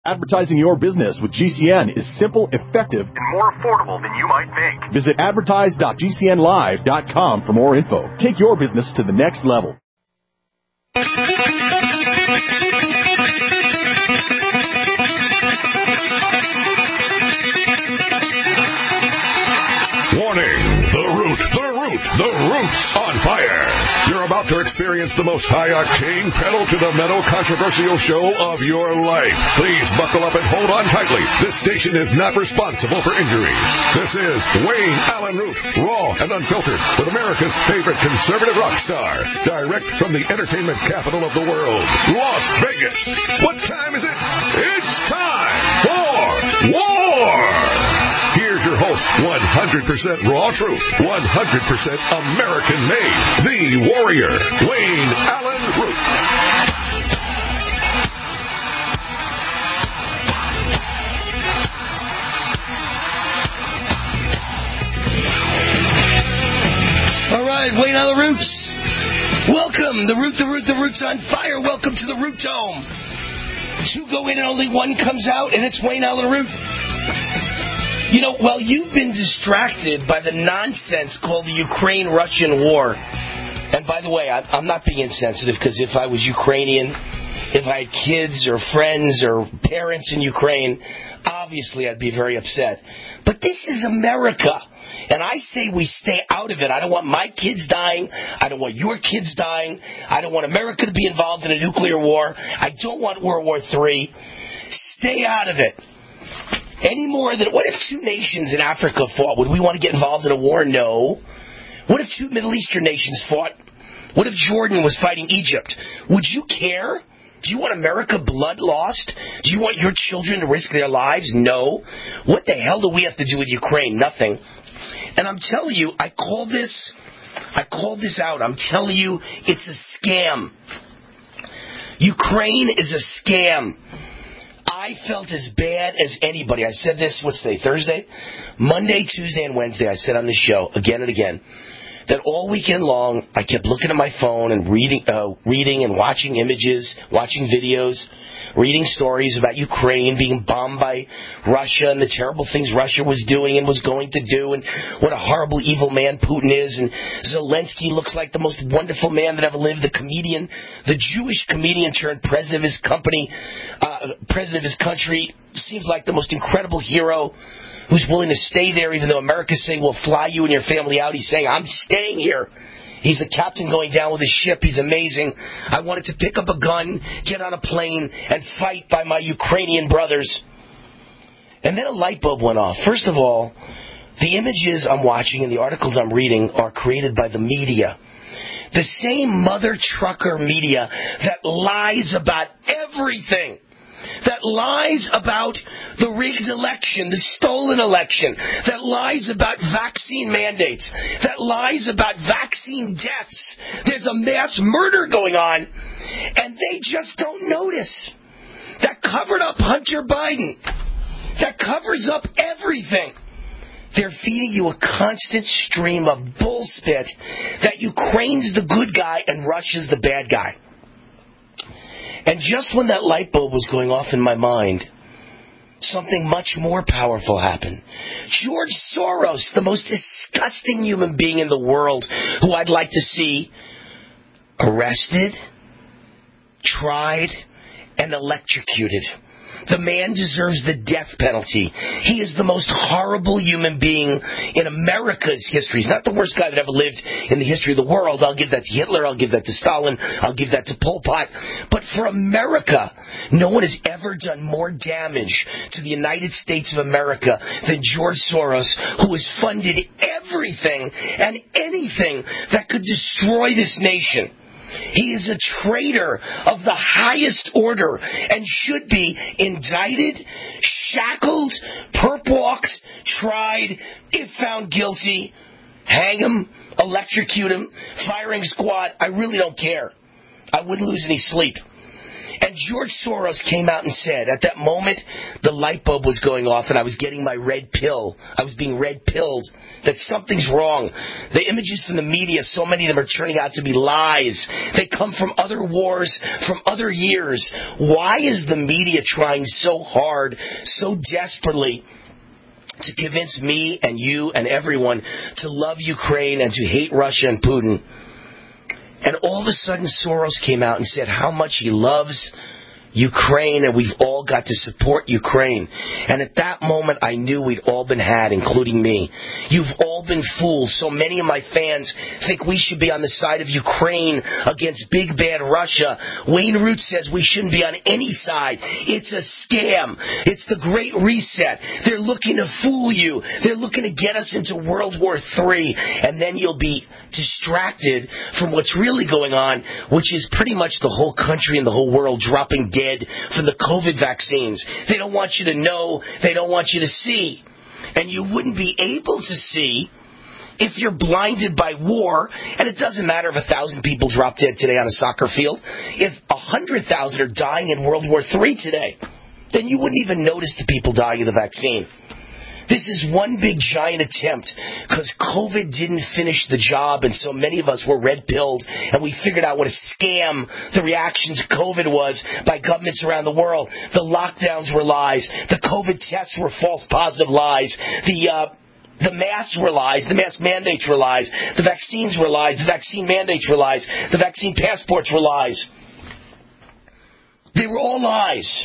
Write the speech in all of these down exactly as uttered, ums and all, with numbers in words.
Advertising your business with G C N is simple, effective, and more affordable than you might think. Visit advertise dot g c n live dot com for more info. Take your business to the next level. Warning! The Root, the Root, the Root's on fire! You're about to experience the most high-octane, pedal-to-the-metal controversial show of your life. Please buckle up and hold on tightly. This station is not responsible for injuries. This is Wayne Allen Root, raw and unfiltered, with America's favorite conservative rock star, direct from the entertainment capital of the world, Las Vegas. What time is it? It's time for war! Here's your host, one hundred percent raw truth, one hundred percent American-made, the warrior, Wayne Allen Root. All right, Wayne Allen Roots. Welcome, the Root, the Root, the Root's on fire. Welcome to the Root Dome. Two go in and only one comes out, and it's Wayne Allen Root. You know, while you've been distracted by the nonsense called the Ukraine-Russian war, and by the way, I, I'm not being insensitive, because if I was Ukrainian, if I had kids or friends or parents in Ukraine, obviously I'd be very upset. But this is America, and I say we stay out of it. I don't want my kids dying. I don't want your kids dying. I don't want America to be involved in a nuclear war. I don't want World War Three. Stay out of it. Any more than, what if two nations in Africa fought? Would we want to get involved in a war? No. What if two Middle Eastern nations fought? What if Jordan was fighting Egypt? Would you care? Do you want America blood lost? Do you want your children to risk their lives? No. What the hell do we have to do with Ukraine? Nothing. And I'm telling you, I called this, I called this out. I'm telling you, it's a scam. Ukraine is a scam. I felt as bad as anybody. I said this, what's today, Thursday? Monday, Tuesday, and Wednesday, I said on this show, again and again, that all weekend long, I kept looking at my phone and reading, uh, reading and watching images, watching videos, reading stories about Ukraine being bombed by Russia and the terrible things Russia was doing and was going to do, and what a horrible, evil man Putin is, and Zelensky looks like the most wonderful man that ever lived, the comedian, the Jewish comedian turned president of his company, uh, president of his country, seems like the most incredible hero who's willing to stay there even though America's saying, we'll fly you and your family out. He's saying, I'm staying here. He's the captain going down with his ship. He's amazing. I wanted to pick up a gun, get on a plane, and fight by my Ukrainian brothers. And then a light bulb went off. First of all, the images I'm watching and the articles I'm reading are created by the media. The same mother trucker media that lies about everything. That lies about the rigged election, the stolen election, that lies about vaccine mandates, that lies about vaccine deaths. There's a mass murder going on, and they just don't notice. That covered up Hunter Biden. That covers up everything. They're feeding you a constant stream of bullspit that Ukraine's the good guy and Russia's the bad guy. And just when that light bulb was going off in my mind, something much more powerful happened. George Soros, the most disgusting human being in the world, who I'd like to see arrested, tried, and electrocuted. The man deserves the death penalty. He is the most horrible human being in America's history. He's not the worst guy that ever lived in the history of the world. I'll give that to Hitler. I'll give that to Stalin. I'll give that to Pol Pot. But for America, no one has ever done more damage to the United States of America than George Soros, who has funded everything and anything that could destroy this nation. He is a traitor of the highest order and should be indicted, shackled, perp-walked, tried, if found guilty, hang him, electrocute him, firing squad. I really don't care. I wouldn't lose any sleep. And George Soros came out and said, at that moment, the light bulb was going off and I was getting my red pill. I was being red pilled, that something's wrong. The images from the media, so many of them are turning out to be lies. They come from other wars, from other years. Why is the media trying so hard, so desperately, to convince me and you and everyone to love Ukraine and to hate Russia and Putin? And all of a sudden, Soros came out and said how much he loves Ukraine, and we've all got to support Ukraine. And at that moment, I knew we'd all been had, including me. You've all been fooled. So many of my fans think we should be on the side of Ukraine against big bad Russia. Wayne Root says we shouldn't be on any side. It's a scam. It's the Great Reset. They're looking to fool you. They're looking to get us into World War Three, and then you'll be distracted from what's really going on, which is pretty much the whole country and the whole world dropping dead from the COVID vaccines. They don't want you to know. They don't want you to see. And you wouldn't be able to see if you're blinded by war. And it doesn't matter if a thousand people drop dead today on a soccer field. If a hundred thousand are dying in World War Three today, then you wouldn't even notice the people dying of the vaccine. This is one big giant attempt because COVID didn't finish the job, and so many of us were red-pilled, and we figured out what a scam the reaction to COVID was by governments around the world. The lockdowns were lies. The COVID tests were false positive lies. The uh, the masks were lies. The mask mandates were lies. The vaccines were lies. The vaccine mandates were lies. The vaccine passports were lies. They were all lies.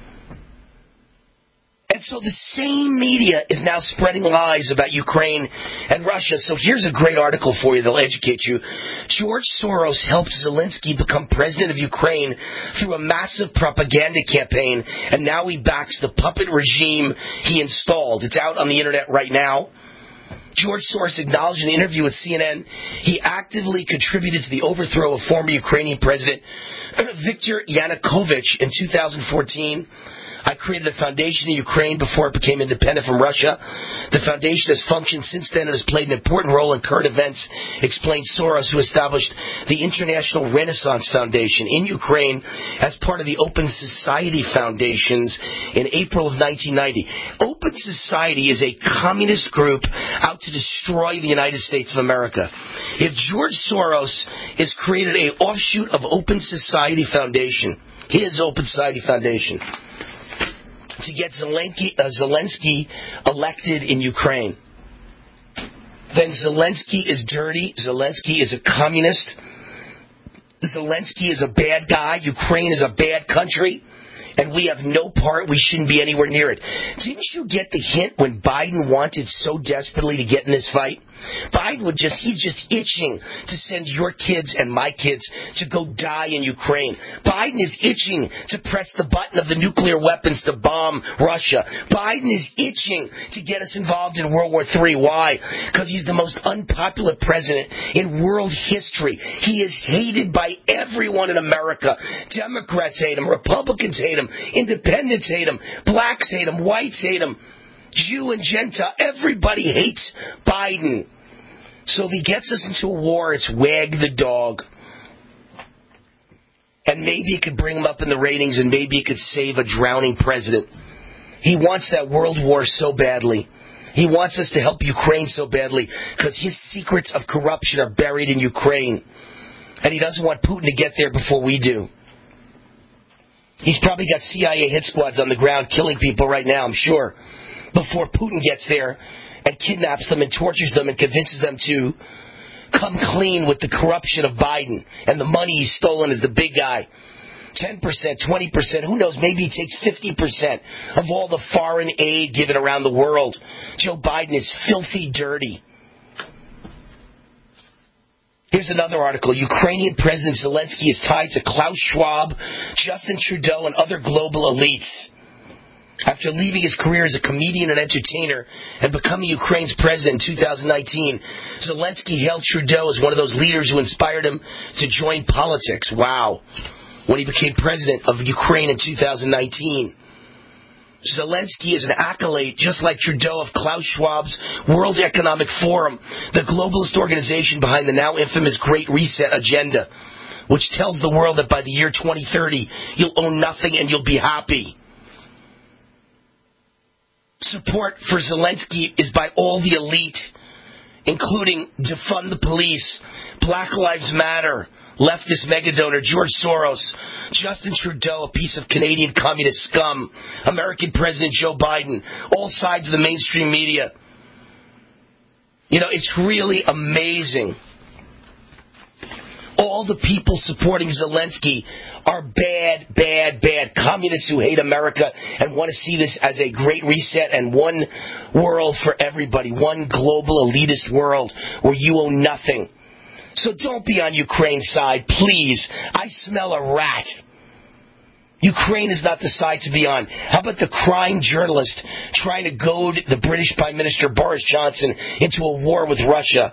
And so the same media is now spreading lies about Ukraine and Russia. So here's a great article for you that'll educate you. George Soros helped Zelensky become president of Ukraine through a massive propaganda campaign, and now he backs the puppet regime he installed. It's out on the internet right now. George Soros acknowledged in an interview with C N N he actively contributed to the overthrow of former Ukrainian President Viktor Yanukovych in two thousand fourteen. I created a foundation in Ukraine before it became independent from Russia. The foundation has functioned since then and has played an important role in current events, explained Soros, who established the International Renaissance Foundation in Ukraine as part of the Open Society Foundations in April of nineteen ninety. Open Society is a communist group out to destroy the United States of America. If George Soros has created an offshoot of Open Society Foundation, his Open Society Foundation, to get Zelensky, uh, Zelensky elected in Ukraine, then Zelensky is dirty. Zelensky is a communist. Zelensky is a bad guy. Ukraine is a bad country. And we have no part. We shouldn't be anywhere near it. Didn't you get the hint when Biden wanted so desperately to get in this fight? Biden would just, he's just itching to send your kids and my kids to go die in Ukraine. Biden is itching to press the button of the nuclear weapons to bomb Russia. Biden is itching to get us involved in World War Three. Why? Because he's the most unpopular president in world history. He is hated by everyone in America. Democrats hate him. Republicans hate him. Independents hate him. Blacks hate him. Whites hate him. Jew and Gentile. Everybody hates Biden. So if he gets us into a war, it's wag the dog. And maybe it could bring him up in the ratings, and maybe it could save a drowning president. He wants that world war so badly. He wants us to help Ukraine so badly because his secrets of corruption are buried in Ukraine. And he doesn't want Putin to get there before we do. He's probably got C I A hit squads on the ground killing people right now, I'm sure, before Putin gets there and kidnaps them and tortures them and convinces them to come clean with the corruption of Biden and the money he's stolen as the big guy. ten percent, twenty percent, who knows, maybe he takes fifty percent of all the foreign aid given around the world. Joe Biden is filthy dirty. Here's another article. Ukrainian President Zelensky is tied to Klaus Schwab, Justin Trudeau, and other global elites. After leaving his career as a comedian and entertainer and becoming Ukraine's president in two thousand nineteen, Zelensky hailed Trudeau as one of those leaders who inspired him to join politics. Wow. When he became president of Ukraine in two thousand nineteen. Zelensky is an accolade, just like Trudeau, of Klaus Schwab's World Economic Forum, the globalist organization behind the now infamous Great Reset agenda. which tells the world that by the year twenty thirty, you'll own nothing and you'll be happy. Support for Zelensky is by all the elite, including Defund the Police, Black Lives Matter, leftist megadonor George Soros, Justin Trudeau, a piece of Canadian communist scum, American President Joe Biden, all sides of the mainstream media. You know, it's really amazing. All the people supporting Zelensky are bad, bad, bad communists who hate America and want to see this as a great reset and one world for everybody, one global elitist world where you own nothing. So don't be on Ukraine's side, please. I smell a rat. Ukraine is not the side to be on. How about the crying journalist trying to goad the British Prime Minister Boris Johnson into a war with Russia?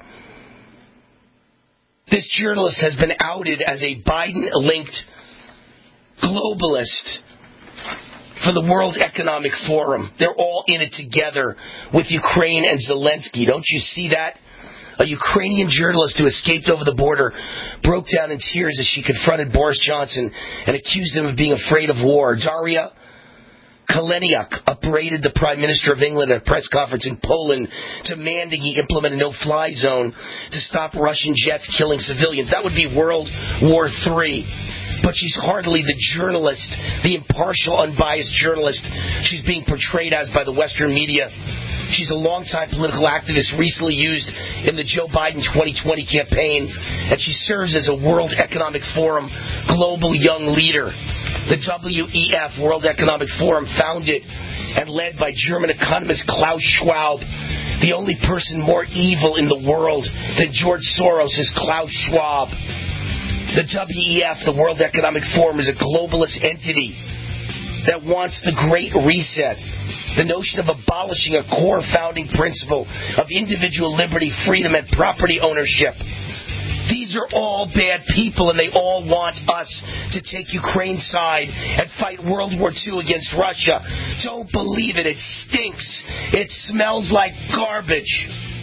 This journalist has been outed as a Biden-linked globalist for the World Economic Forum. They're all in it together with Ukraine and Zelensky. Don't you see that? A Ukrainian journalist who escaped over the border broke down in tears as she confronted Boris Johnson and accused him of being afraid of war. Daria Kaleniuk upbraided the Prime Minister of England at a press conference in Poland, demanding he implement a no-fly zone to stop Russian jets killing civilians. That would be World War Three. But she's hardly the journalist, the impartial, unbiased journalist she's being portrayed as by the Western media. She's a longtime political activist recently used in the Joe Biden twenty twenty campaign, and she serves as a World Economic Forum global young leader. The W E F, World Economic Forum, founded and led by German economist Klaus Schwab. The only person more evil in the world than George Soros is Klaus Schwab. The W E F, the World Economic Forum, is a globalist entity that wants the Great Reset. The notion of abolishing a core founding principle of individual liberty, freedom, and property ownership. These are all bad people, and they all want us to take Ukraine's side and fight World War Two against Russia. Don't believe it. It stinks. It smells like garbage.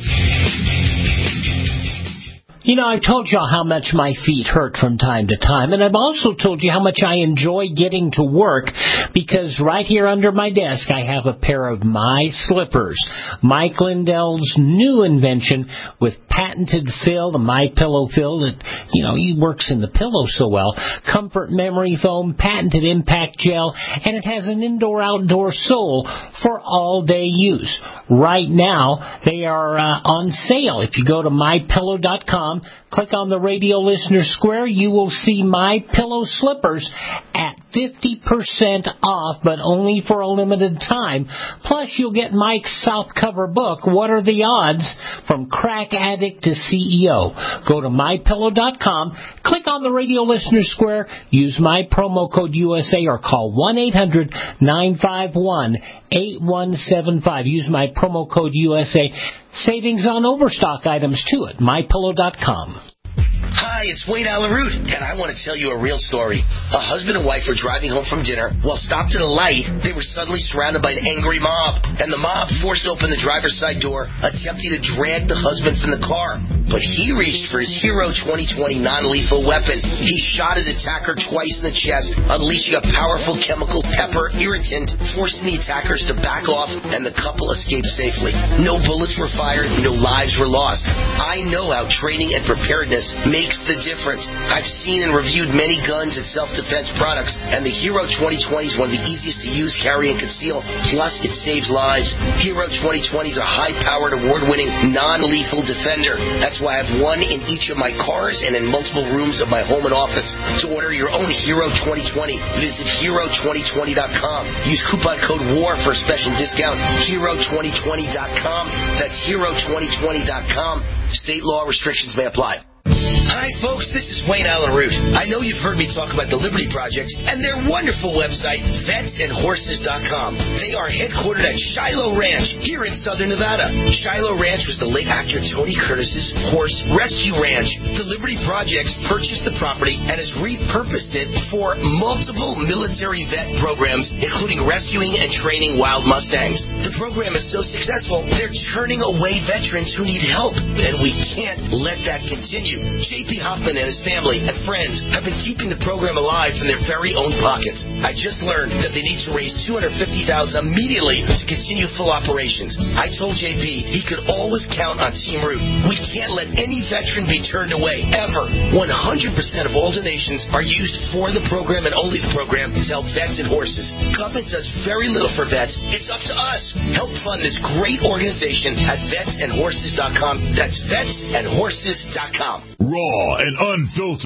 You know, I've told y'all how much my feet hurt from time to time, and I've also told you how much I enjoy getting to work, because right here under my desk I have a pair of My Slippers, Mike Lindell's new invention with patented fill, the My Pillow fill that, you know, he works in the pillow so well, comfort memory foam, patented impact gel, and it has an indoor-outdoor sole for all-day use. Right now, they are uh, on sale. If you go to my pillow dot com, click on the radio listener square, you will see My Pillow slippers at fifty percent off, but only for a limited time. Plus, you'll get Mike's softcover book, What Are the Odds? From Crack Addict to C E O. Go to my pillow dot com, click on the radio listener square, use my promo code U S A, or call one eight hundred nine five one eight one seven five. Use my promo code U S A. Savings on overstock items, too, at my pillow dot com. Hi, it's Wayne Allen Root, and I want to tell you a real story. A husband and wife were driving home from dinner. While stopped at a light, they were suddenly surrounded by an angry mob, and the mob forced open the driver's side door, attempting to drag the husband from the car. But he reached for his Hero twenty twenty non-lethal weapon. He shot his attacker twice in the chest, unleashing a powerful chemical pepper irritant, forcing the attackers to back off, and the couple escaped safely. No bullets were fired, no lives were lost. I know how training and preparedness makes the difference. I've seen and reviewed many guns and self-defense products, and the Hero twenty twenty is one of the easiest to use, carry, and conceal. Plus, it saves lives. Hero twenty twenty is a high-powered, award-winning, non-lethal defender. That's why I have one in each of my cars and in multiple rooms of my home and office. To order your own Hero twenty twenty, visit hero twenty twenty dot com. Use coupon code WAR for a special discount. hero twenty twenty dot com. That's hero twenty twenty dot com. State law restrictions may apply. Hi, folks. This is Wayne Allen Root. I know you've heard me talk about the Liberty Projects and their wonderful website, vets and horses dot com. They are headquartered at Shiloh Ranch here in southern Nevada. Shiloh Ranch was the late actor Tony Curtis's horse rescue ranch. The Liberty Projects purchased the property and has repurposed it for multiple military vet programs, including rescuing and training wild Mustangs. The program is so successful, they're turning away veterans who need help, and we can't let that continue. J P Hoffman and his family and friends have been keeping the program alive from their very own pockets. I just learned that they need to raise two hundred fifty thousand dollars immediately to continue full operations. I told J P he could always count on Team Root. We can't let any veteran be turned away, ever. one hundred percent of all donations are used for the program and only the program to help vets and horses. Government does very little for vets. It's up to us. Help fund this great organization at vets and horses dot com. That's vets and horses dot com. Raw and unfiltered.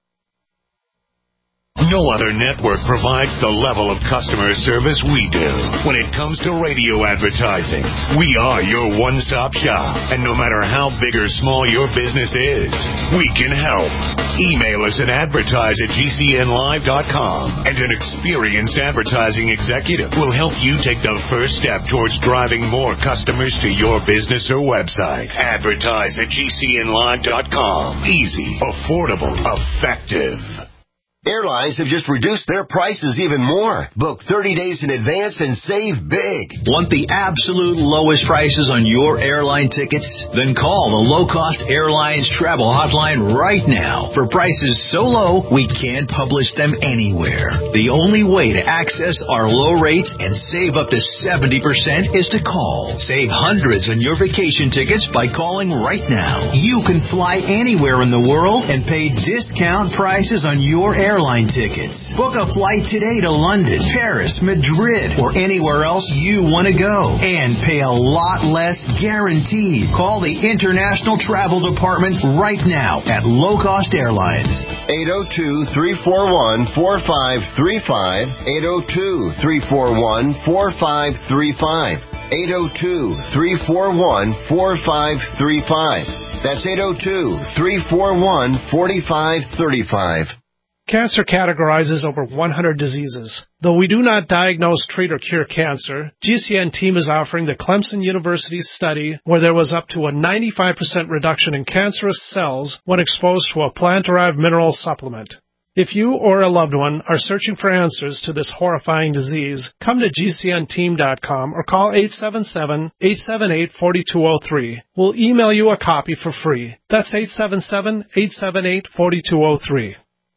No other network provides the level of customer service we do. When it comes to radio advertising, we are your one-stop shop. And no matter how big or small your business is, we can help. Email us at advertise at G C N live dot com, and an experienced advertising executive will help you take the first step towards driving more customers to your business or website. Advertise at G C N live dot com. Easy, affordable, effective. Airlines have just reduced their prices even more. Book thirty days in advance and save big. Want the absolute lowest prices on your airline tickets? Then call the Low Cost Airlines Travel Hotline right now. For prices so low, we can't publish them anywhere. The only way to access our low rates and save up to seventy percent is to call. Save hundreds on your vacation tickets by calling right now. You can fly anywhere in the world and pay discount prices on your airline airline tickets. Book a flight today to London, Paris, Madrid, or anywhere else you want to go. And pay a lot less guaranteed. Call the International Travel Department right now at Low Cost Airlines. eight oh two, three four one, four five three five. eight oh two, three four one, four five three five. eight oh two, three four one, four five three five. That's eight oh two, three four one, four five three five. Cancer categorizes over one hundred diseases. Though we do not diagnose, treat, or cure cancer, G C N team is offering the Clemson University study where there was up to a ninety-five percent reduction in cancerous cells when exposed to a plant-derived mineral supplement. If you or a loved one are searching for answers to this horrifying disease, come to G C N team dot com or call eight seven seven, eight seven eight, four two zero three. We'll email you a copy for free. That's eight seven seven, eight seven eight, four two zero three.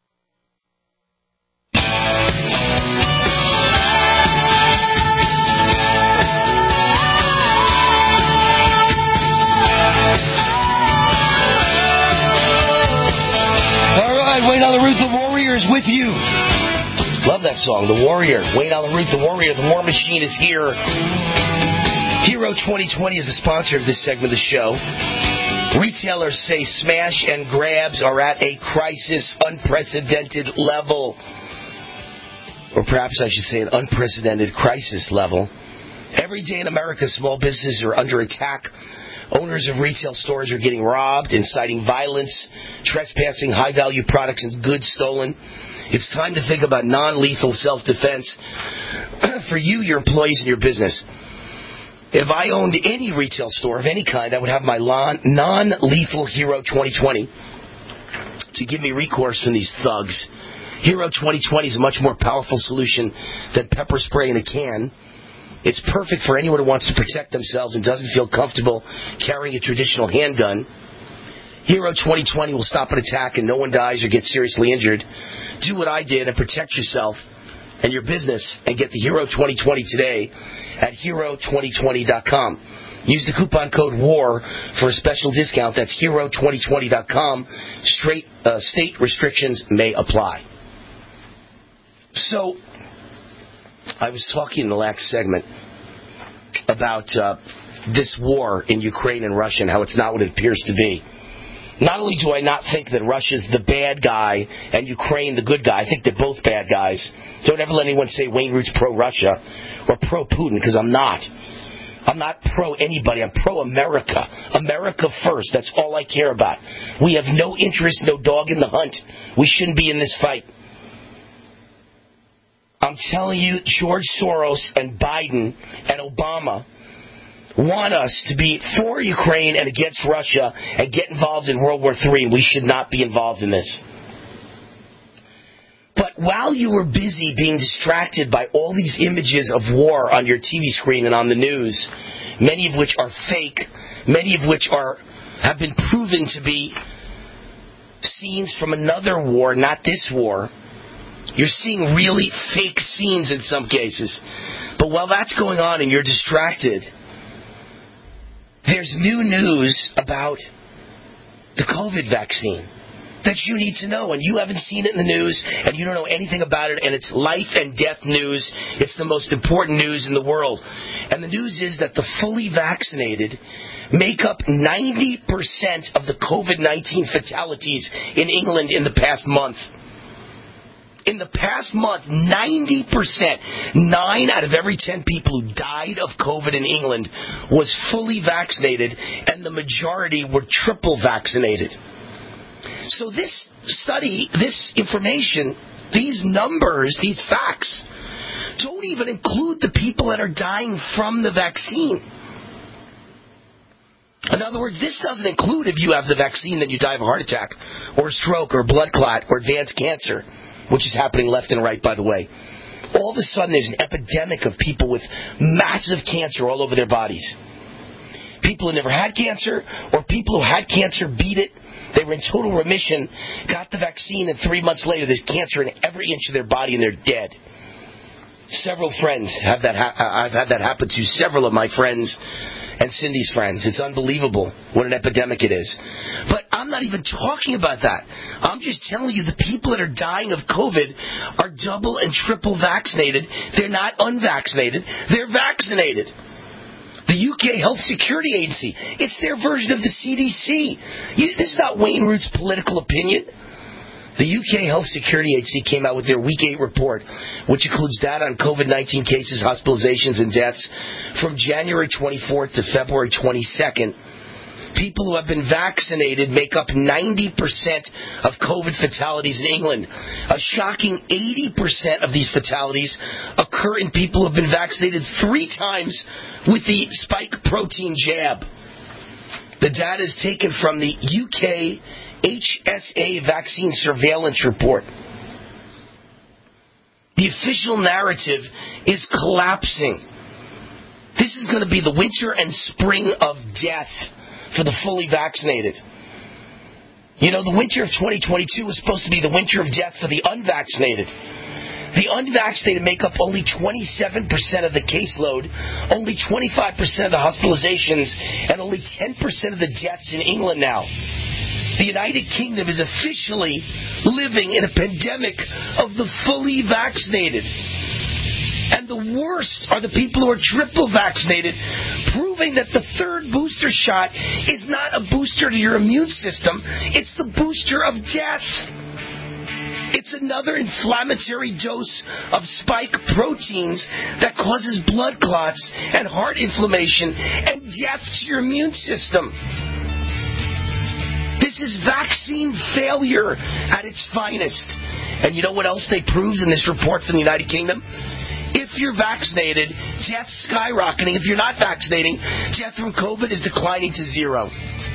Wayne on the Root, the Warrior is with you. Love that song, The Warrior. Wayne on the Root, the Warrior. The War Machine is here. Hero twenty twenty is the sponsor of this segment of the show. Retailers say smash and grabs are at a crisis, unprecedented level. Or perhaps I should say an unprecedented crisis level. Every day in America, small businesses are under attack. Owners of retail stores are getting robbed, inciting violence, trespassing high-value products and goods stolen. It's time to think about non-lethal self-defense for you, your employees, and your business. If I owned any retail store of any kind, I would have my non-lethal Hero twenty twenty to give me recourse from these thugs. Hero twenty twenty is a much more powerful solution than pepper spray in a can. It's perfect for anyone who wants to protect themselves and doesn't feel comfortable carrying a traditional handgun. Hero twenty twenty will stop an attack and no one dies or gets seriously injured. Do what I did and protect yourself and your business and get the Hero twenty twenty today at hero twenty twenty dot com. Use the coupon code WAR for a special discount. That's hero twenty twenty dot com. Straight, uh, state restrictions may apply. So, I was talking in the last segment about uh, this war in Ukraine and Russia and how it's not what it appears to be. Not only do I not think that Russia's the bad guy and Ukraine the good guy, I think they're both bad guys. Don't ever let anyone say Wayne Root's pro-Russia or pro-Putin, because I'm not. I'm not pro-anybody. I'm pro-America. America first. That's all I care about. We have no interest, no dog in the hunt. We shouldn't be in this fight. I'm telling you, George Soros and Biden and Obama want us to be for Ukraine and against Russia and get involved in World War Three, and we should not be involved in this. But while you were busy being distracted by all these images of war on your T V screen and on the news, many of which are fake, many of which are have been proven to be scenes from another war, not this war. You're seeing really fake scenes in some cases. But while that's going on and you're distracted, there's new news about the COVID vaccine that you need to know, and you haven't seen it in the news, and you don't know anything about it, and it's life and death news. It's the most important news in the world. And the news is that the fully vaccinated make up ninety percent of the COVID nineteen fatalities in England in the past month. In the past month, ninety percent, nine out of every ten people who died of COVID in England was fully vaccinated, and the majority were triple vaccinated. So this study, this information, these numbers, these facts, don't even include the people that are dying from the vaccine. In other words, this doesn't include if you have the vaccine that you die of a heart attack or a stroke or a blood clot or advanced cancer, which is happening left and right, by the way. All of a sudden, there's an epidemic of people with massive cancer all over their bodies. People who never had cancer, or people who had cancer, beat it. They were in total remission, got the vaccine, and three months later, there's cancer in every inch of their body, and they're dead. Several friends have that. Ha- I've had that happen to several of my friends and Cindy's friends. It's unbelievable what an epidemic it is. But I'm not even talking about that. I'm just telling you the people that are dying of COVID are double and triple vaccinated. They're not unvaccinated. They're vaccinated. The U K Health Security Agency, it's their version of the C D C. You, this is not Wayne Root's political opinion. The U K Health Security Agency came out with their Week eight report, which includes data on COVID nineteen cases, hospitalizations, and deaths from January twenty-fourth to February twenty-second. People who have been vaccinated make up ninety percent of COVID fatalities in England. A shocking eighty percent of these fatalities occur in people who have been vaccinated three times with the spike protein jab. The data is taken from the U K H S A Vaccine Surveillance Report. The official narrative is collapsing. This is going to be the winter and spring of death for the fully vaccinated. You know, the winter of twenty twenty-two was supposed to be the winter of death for the unvaccinated. The unvaccinated make up only twenty-seven percent of the caseload, only twenty-five percent of the hospitalizations, and only ten percent of the deaths in England now. The United Kingdom is officially living in a pandemic of the fully vaccinated. And the worst are the people who are triple vaccinated, proving that the third booster shot is not a booster to your immune system, it's the booster of death. It's another inflammatory dose of spike proteins that causes blood clots and heart inflammation and death to your immune system. This is vaccine failure at its finest. And you know what else they proved in this report from the United Kingdom? If you're vaccinated, death's skyrocketing. If you're not vaccinating, death from COVID is declining to zero.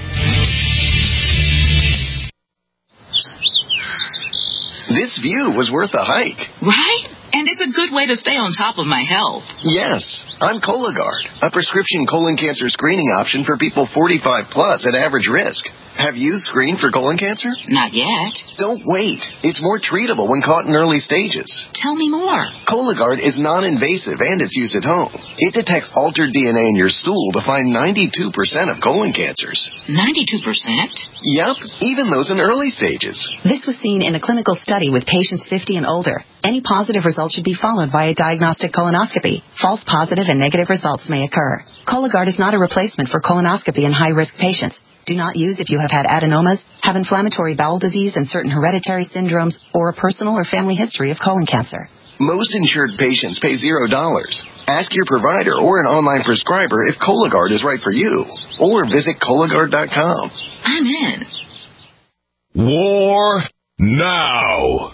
This view was worth a hike. Right? And it's a good way to stay on top of my health. Yes, I'm Cologuard, a prescription colon cancer screening option for people forty-five plus at average risk. Have you screened for colon cancer? Not yet. Don't wait. It's more treatable when caught in early stages. Tell me more. Cologuard is non-invasive and it's used at home. It detects altered D N A in your stool to find ninety-two percent of colon cancers. ninety-two percent? Yep, even those in early stages. This was seen in a clinical study with patients fifty and older. Any positive result should be followed by a diagnostic colonoscopy. False positive and negative results may occur. Cologuard is not a replacement for colonoscopy in high-risk patients. Do not use if you have had adenomas, have inflammatory bowel disease and certain hereditary syndromes, or a personal or family history of colon cancer. Most insured patients pay zero dollars. Ask your provider or an online prescriber if Cologuard is right for you, or visit Cologuard dot com. I'm in. War now.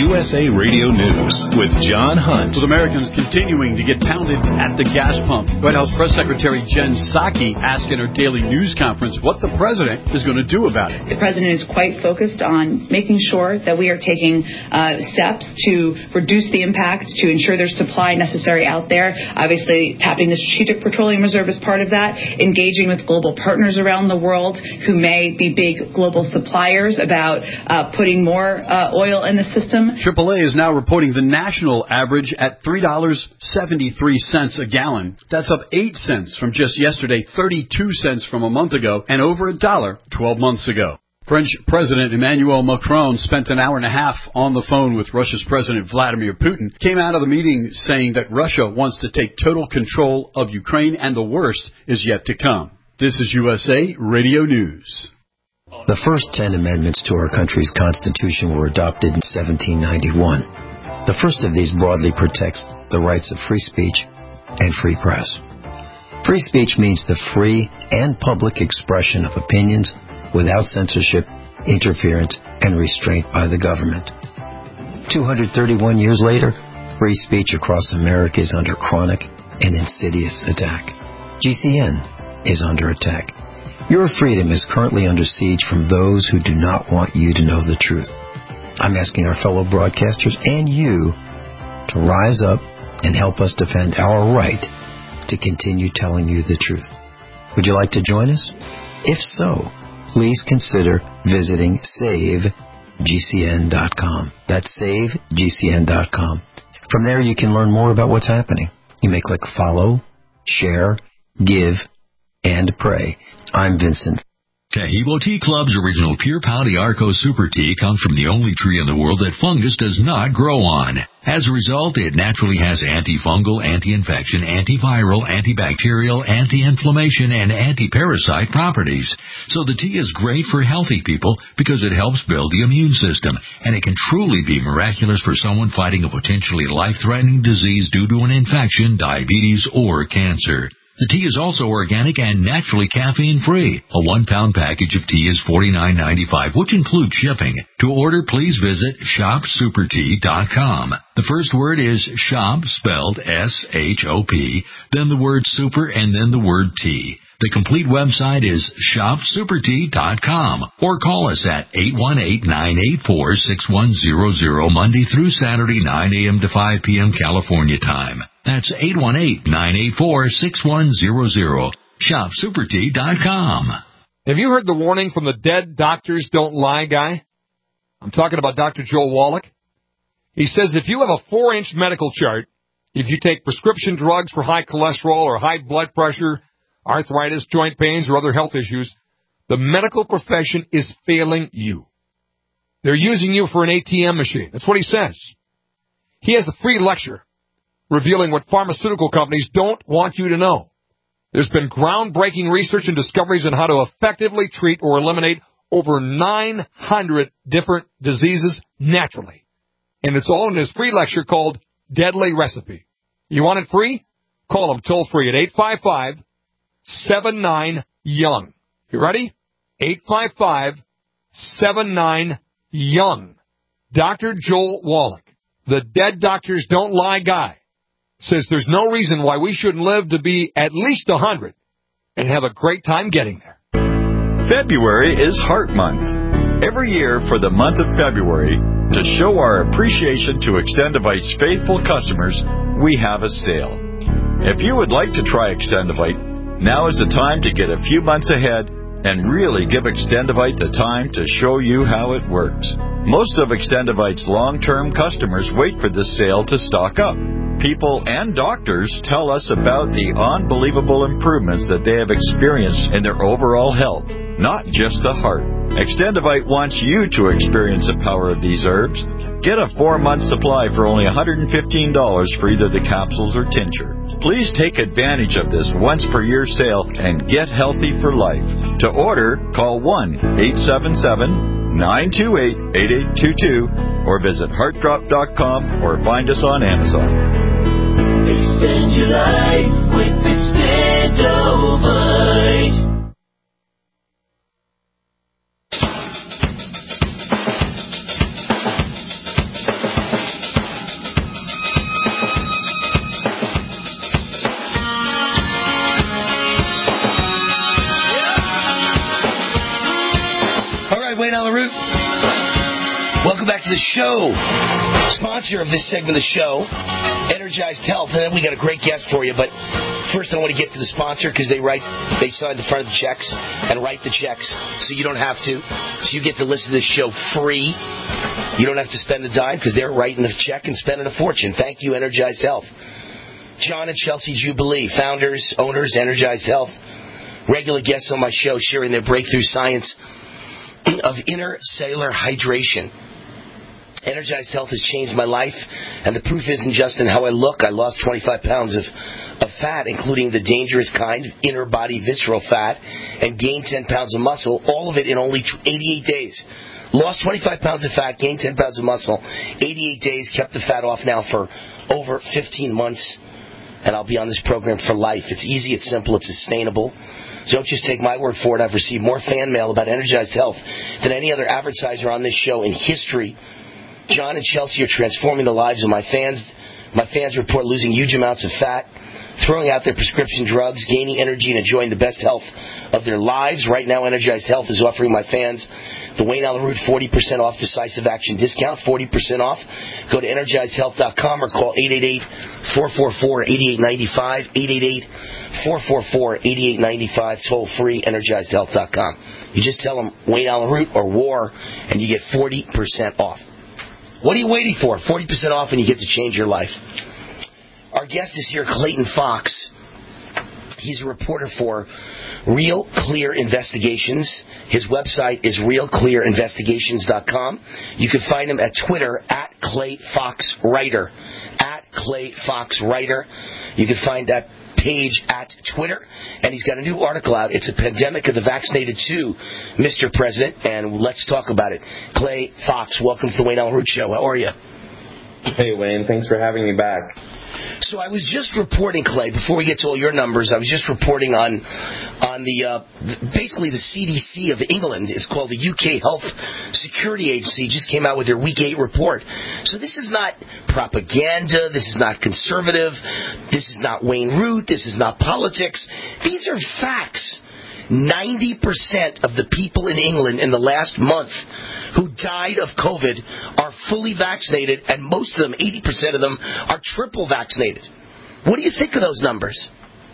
U S A Radio News with John Hunt. With Americans continuing to get pounded at the gas pump, White House Press Secretary Jen Psaki asked in her daily news conference what the president is going to do about it. The president is quite focused on making sure that we are taking uh, steps to reduce the impact, to ensure there's supply necessary out there. Obviously, tapping the Strategic Petroleum Reserve is part of that, engaging with global partners around the world who may be big global suppliers about uh, putting more uh, oil in the system. triple A is now reporting the national average at three dollars and seventy-three cents a gallon. That's up eight cents from just yesterday, thirty-two cents from a month ago, and over a dollar twelve months ago. French President Emmanuel Macron spent an hour and a half on the phone with Russia's President Vladimir Putin, came out of the meeting saying that Russia wants to take total control of Ukraine and the worst is yet to come. This is U S A Radio News. The first ten amendments to our country's Constitution were adopted in seventeen ninety-one. The first of these broadly protects the rights of free speech and free press. Free speech means the free and public expression of opinions without censorship, interference, and restraint by the government. two hundred thirty-one years later, free speech across America is under chronic and insidious attack. G C N is under attack. Your freedom is currently under siege from those who do not want you to know the truth. I'm asking our fellow broadcasters and you to rise up and help us defend our right to continue telling you the truth. Would you like to join us? If so, please consider visiting save G C N dot com. That's save G C N dot com. From there, you can learn more about what's happening. You may click follow, share, give, and pray. I'm Vincent. Taheebo Tea Club's original Pure Pau Arco Super Tea comes from the only tree in the world that fungus does not grow on. As a result, it naturally has antifungal, anti-infection, antiviral, antibacterial, anti-inflammation, and anti-parasite properties. So the tea is great for healthy people because it helps build the immune system, and it can truly be miraculous for someone fighting a potentially life-threatening disease due to an infection, diabetes, or cancer. The tea is also organic and naturally caffeine-free. A one-pound package of tea is forty-nine ninety-five, which includes shipping. To order, please visit shop super tea dot com. The first word is shop, spelled S H O P, then the word super, and then the word tea. The complete website is shop super tea dot com, or call us at eight one eight, nine eight four, six one zero zero Monday through Saturday, nine a.m. to five p.m. California time. That's eight one eight, nine eight four, six one zero zero. shop super tea dot com. Have you heard the warning from the Dead Doctors Don't Lie guy? I'm talking about Doctor Joel Wallach. He says if you have a four-inch medical chart, if you take prescription drugs for high cholesterol or high blood pressure, arthritis, joint pains, or other health issues, the medical profession is failing you. They're using you for an A T M machine. That's what he says. He has a free lecture revealing what pharmaceutical companies don't want you to know. There's been groundbreaking research and discoveries on how to effectively treat or eliminate over nine hundred different diseases naturally. And it's all in his free lecture called Deadly Recipe. You want it free? Call him toll free at eight five five, seven nine, young. You ready? eight five five, seven nine, young. Doctor Joel Wallach, the Dead Doctors Don't Lie guy, says there's no reason why we shouldn't live to be at least one hundred and have a great time getting there. February is Heart Month. Every year for the month of February, to show our appreciation to Extendivite's faithful customers, we have a sale. If you would like to try Extendivite, now is the time to get a few months ahead and really give Extendivite the time to show you how it works. Most of Extendivite's long-term customers wait for this sale to stock up. People and doctors tell us about the unbelievable improvements that they have experienced in their overall health, not just the heart. Extendivite wants you to experience the power of these herbs. Get a four-month supply for only one hundred fifteen dollars for either the capsules or tincture. Please take advantage of this once-per-year sale and get healthy for life. To order, call one eight seven seven, nine two eight, eight eight two two or visit heart drop dot com or find us on Amazon. Extend your life with Extendivite. to the show. Sponsor of this segment of the show, Energized Health. And then we got a great guest for you. But first I want to get to the sponsor because they write, they sign the front of the checks and write the checks so you don't have to. So you get to listen to this show free. You don't have to spend a dime because they're writing the check and spending a fortune. Thank you, Energized Health. John and Chelsea Jubilee, founders, owners, Energized Health. Regular guests on my show sharing their breakthrough science of intercellular hydration. Energized Health has changed my life, and the proof isn't just in how I look. I lost twenty-five pounds of, of fat, including the dangerous kind, inner body visceral fat, and gained ten pounds of muscle, all of it in only eighty-eight days. Lost twenty-five pounds of fat, gained ten pounds of muscle, eighty-eight days, kept the fat off now for over fifteen months, and I'll be on this program for life. It's easy, it's simple, it's sustainable. Don't just take my word for it. I've received more fan mail about Energized Health than any other advertiser on this show in history. John and Chelsea are transforming the lives of my fans. My fans report losing huge amounts of fat, throwing out their prescription drugs, gaining energy, and enjoying the best health of their lives. Right now, Energized Health is offering my fans the Wayne Allen Root forty percent off decisive action discount, forty percent off. Go to energized health dot com or call eight eight eight, four four four, eight eight nine five, eight eight eight, four four four, eight eight nine five, toll free, energized health dot com. You just tell them Wayne Allen Root or War, and you get forty percent off. What are you waiting for? forty percent off and you get to change your life. Our guest is here, Clayton Fox. He's a reporter for Real Clear Investigations. His website is real clear investigations dot com. You can find him at Twitter, at Clay Fox Writer. At Clay Fox Writer. You can find that page at Twitter. And he's got a new article out. It's a pandemic of the vaccinated too, Mister President. And let's talk about it. Clay Fox, welcome to the Wayne Allen Root Show. How are you? Hey, Wayne. Thanks for having me back. So I was just reporting, Clay, before we get to all your numbers, I was just reporting on on the, uh, basically the C D C of England. It's called the U K Health Security Agency. Just came out with their week eight report. So this is not propaganda. This is not conservative. This is not Wayne Root. This is not politics. These are facts. ninety percent of the people in England in the last month who died of COVID are fully vaccinated, and most of them, eighty percent of them, are triple vaccinated. What do you think of those numbers?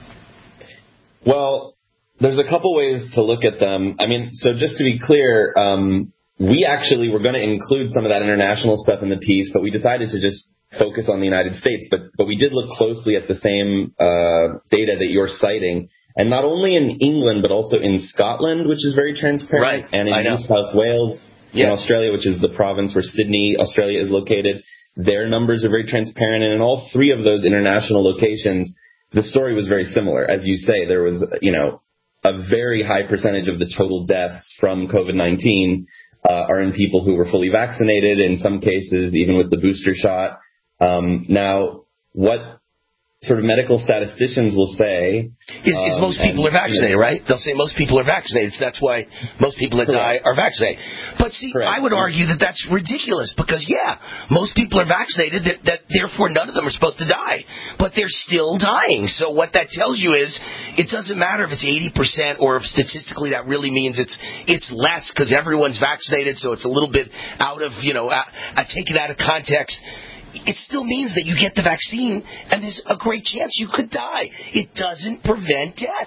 Well, there's a couple ways to look at them. I mean, so just to be clear, um, we actually were going to include some of that international stuff in the piece, but we decided to just focus on the United States. But but we did look closely at the same uh, data that you're citing. And not only in England, but also in Scotland, which is very transparent, right. and in New South Wales, yes. In Australia, which is the province where Sydney, Australia is located. Their numbers are very transparent. And in all three of those international locations, the story was very similar. As you say, there was, you know, a very high percentage of the total deaths from COVID nineteen uh, are in people who were fully vaccinated, in some cases, even with the booster shot. Um, now, what sort of medical statisticians will say is, is most um, people and, are vaccinated, you know, right? They'll say most people are vaccinated. So that's why most people that correct. die are vaccinated. But see, correct. I would argue that that's ridiculous because, yeah, most people are vaccinated, that, that therefore none of them are supposed to die. But they're still dying. So what that tells you is it doesn't matter if it's eighty percent or if statistically that really means it's it's less because everyone's vaccinated, so it's a little bit out of, you know, uh, uh, taken out of context. It still means that you get the vaccine, and there's a great chance you could die. It doesn't prevent death.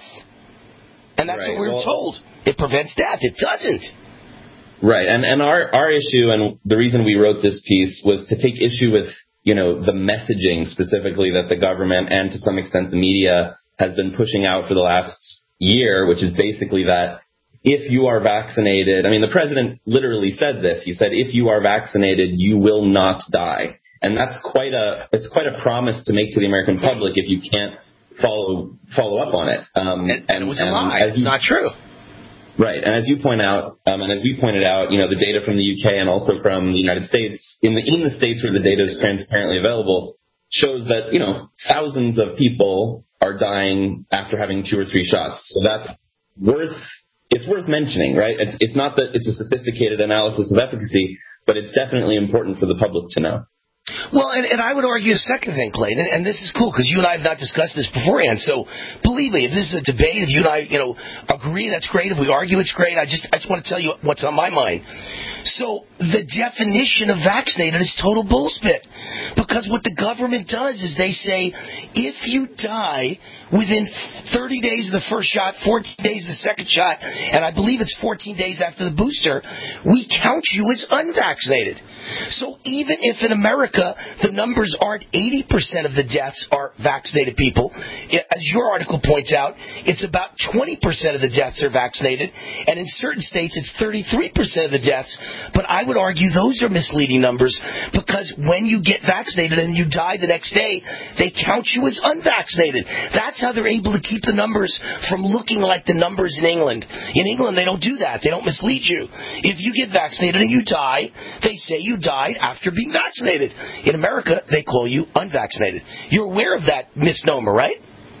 And that's right. what we were well, told. It prevents death. It doesn't. Right. And and our, our issue, and the reason we wrote this piece, was to take issue with, you know, the messaging specifically that the government and to some extent the media has been pushing out for the last year, which is basically that if you are vaccinated, I mean, the president literally said this. He said, if you are vaccinated, you will not die. And that's quite a it's quite a promise to make to the American public if you can't follow follow up on it. Um, and, and it was and a lie. It's not true. Right. And as you point out, um, and as we pointed out, you know, the data from the U K and also from the United States, in the in the states where the data is transparently available, shows that, you know, thousands of people are dying after having two or three shots. So that's worth it's worth mentioning, right? It's it's not that it's a sophisticated analysis of efficacy, but it's definitely important for the public to know. Well, and, and I would argue a second thing, Clayton, and, and this is cool because you and I have not discussed this beforehand. So believe me, if this is a debate, if you and I, you know, agree, that's great. If we argue, it's great. I just, I just want to tell you what's on my mind. So the definition of vaccinated is total bullshit, because what the government does is they say if you die within thirty days of the first shot, fourteen days of the second shot, and I believe it's fourteen days after the booster, we count you as unvaccinated. So even if in America the numbers aren't eighty percent of the deaths are vaccinated people, as your article points out, it's about twenty percent of the deaths are vaccinated, and in certain states it's thirty-three percent of the deaths. But I would argue those are misleading numbers, because when you get vaccinated and you die the next day, they count you as unvaccinated. That's how they're able to keep the numbers from looking like the numbers in England. In England, they don't do that. They don't mislead you. If you get vaccinated and you die, they say you died after being vaccinated. In America, they call you unvaccinated. You're aware of that misnomer, right?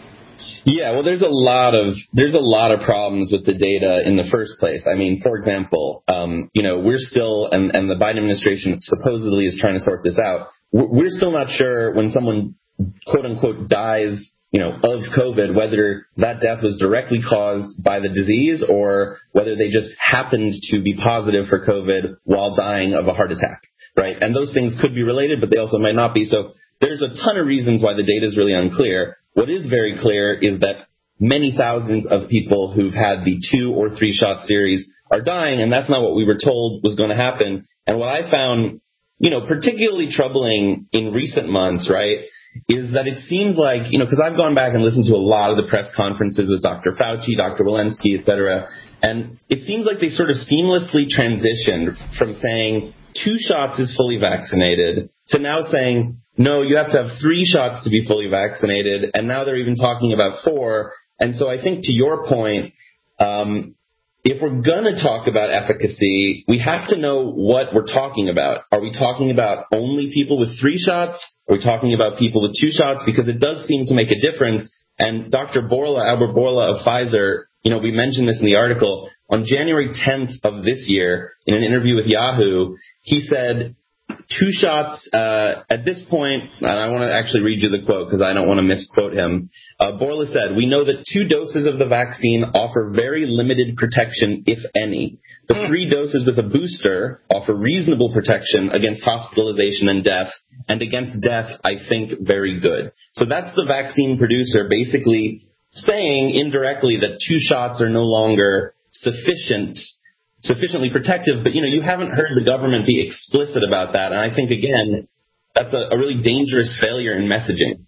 Yeah, well, there's a lot of there's a lot of problems with the data in the first place. I mean, for example, um, you know, we're still, and, and the Biden administration supposedly is trying to sort this out. We're still not sure when someone, quote unquote, dies, you know, of COVID, whether that death was directly caused by the disease or whether they just happened to be positive for COVID while dying of a heart attack, right? And those things could be related, but they also might not be. So there's a ton of reasons why the data is really unclear. What is very clear is that many thousands of people who've had the two or three shot series are dying, and that's not what we were told was going to happen. And what I found, you know, particularly troubling in recent months, right, is that it seems like, you know, because I've gone back and listened to a lot of the press conferences with Doctor Fauci, Doctor Walensky, et cetera, and it seems like they sort of seamlessly transitioned from saying two shots is fully vaccinated to now saying, no, you have to have three shots to be fully vaccinated, and now they're even talking about four. And so I think to your point, um, if we're going to talk about efficacy, we have to know what we're talking about. Are we talking about only people with three shots? Are we talking about people with two shots? Because it does seem to make a difference. And Doctor Bourla, Albert Bourla of Pfizer, you know, we mentioned this in the article, on January tenth of this year, in an interview with Yahoo, he said, two shots, uh, at this point, and I want to actually read you the quote because I don't want to misquote him. Uh, Bourla said, we know that two doses of the vaccine offer very limited protection, if any. The three doses with a booster offer reasonable protection against hospitalization and death, and against death, I think, very good. So that's the vaccine producer basically saying indirectly that two shots are no longer sufficient sufficiently protective, but, you know, you haven't heard the government be explicit about that. And I think, again, that's a, a really dangerous failure in messaging.